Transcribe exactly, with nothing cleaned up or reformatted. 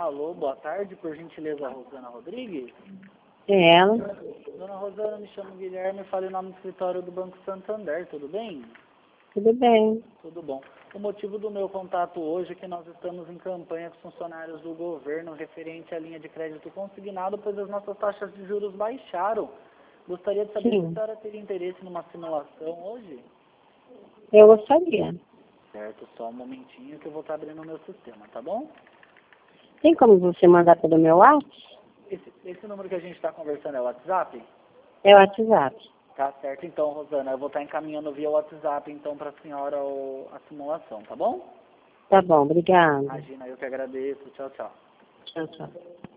Alô, boa tarde, por gentileza, Rosana Rodrigues. É ela. Dona Rosana, me chamo Guilherme, falei o nome do escritório do Banco Santander, tudo bem? Tudo bem. Tudo bom. O motivo do meu contato hoje é que nós estamos em campanha com funcionários do governo referente à linha de crédito consignado, pois as nossas taxas de juros baixaram. Gostaria de saber Sim. se a senhora teria interesse numa simulação hoje? Eu gostaria. Certo, só um momentinho que eu vou estar abrindo o meu sistema, tá bom? Tem como você mandar pelo meu WhatsApp? Esse, esse número que a gente está conversando é o WhatsApp? É o WhatsApp. Tá certo, então, Rosana, eu vou estar encaminhando via WhatsApp, então, para a senhora o, a simulação, tá bom? Tá bom, obrigada. Imagina, eu que agradeço. Tchau, tchau. Tchau, tchau.